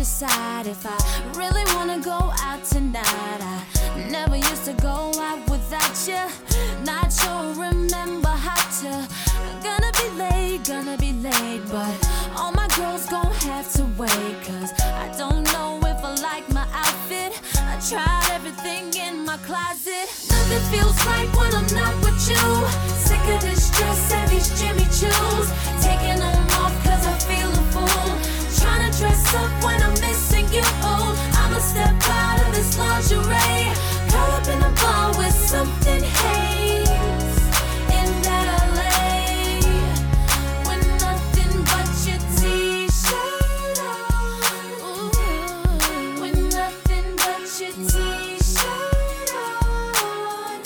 decide if I really wanna go out tonight. I never used to go out without you. Not sure, remember how to. Gonna be late, but all my girls gon' have to wait. Cause I don't know if I like my outfit. I tried everything in my closet. Nothing feels right when I'm not with you. Sick of this dress and these Jimmy Choos. Taking them off cause I feel a fool. Trying to dress up when I'm missing you. I'ma step out of this lingerie. Curl up in a bar with something haze in that LA, with nothing but your t-shirt on. With nothing but your t-shirt on.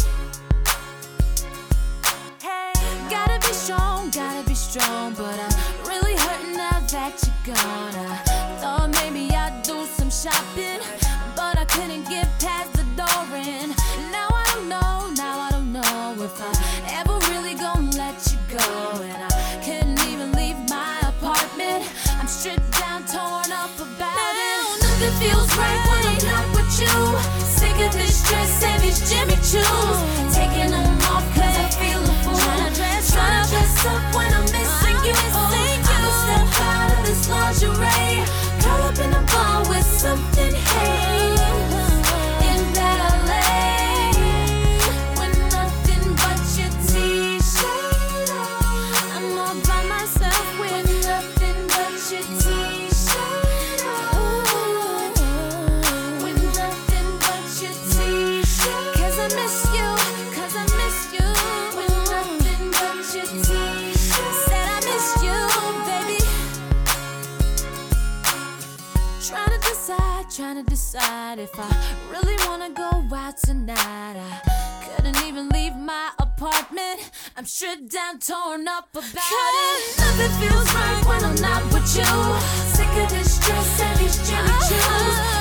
Hey, gotta be strong, but I'm really hurting now that you're gone. I thought maybe I'd do some shopping, but I couldn't get past the door. And now I don't know if I ever really gonna let you go. And I couldn't even leave my apartment. I'm stripped down, torn up about it. Nothing feels right when I'm not with you. Sick of this dress and these Jimmy Choos. Taking them off cause I feel a fool. Trying to dress up when I'm missing you. I'ma step out of this lingerie. Curl up in a bar with something haze in that LA, with nothing but your t-shirt on. I'm all by myself with nothing but your t-shirt on. With nothing but your t-shirt. Cause I miss you. With nothing but your t-shirt. Said I miss you, baby. Trying to decide if I really wanna go out tonight. I couldn't even leave my apartment. I'm stripped down, torn up about it. Nothing feels right when I'm not with you. Sick of this dress and these Jimmy Choos.